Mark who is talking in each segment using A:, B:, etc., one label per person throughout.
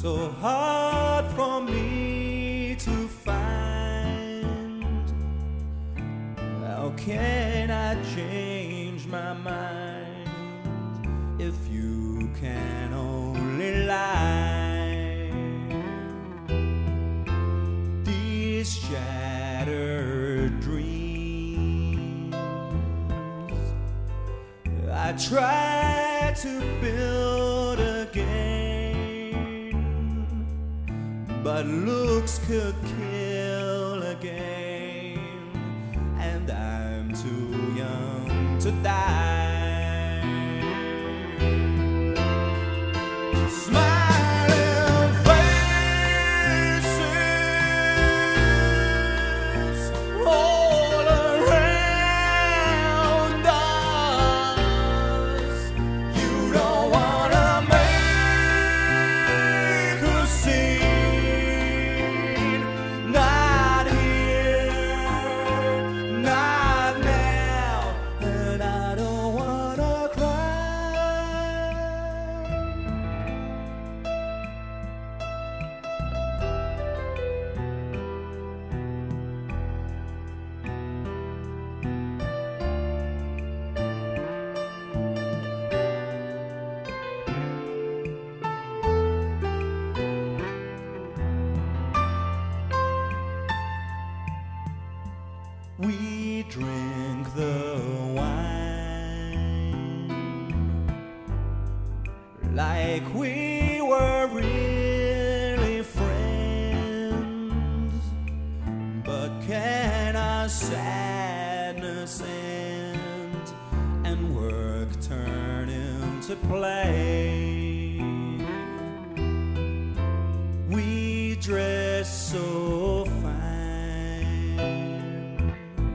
A: so hard for me to find. How can I change my mind if you can only lie? These shattered dreams I try to build again, but looks could kill again, and I'm too young to die. Smiling faces all around us. You don't wanna make a scene, not here, not now, and I don't wanna cry. We drink the wine like we were really friends, but can our sadness end and work turn into play? We dress so fine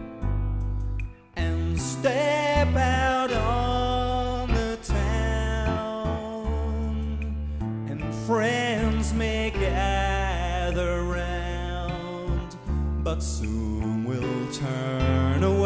A: and step out on the town, and friends may gather round, but soon we'll turn away.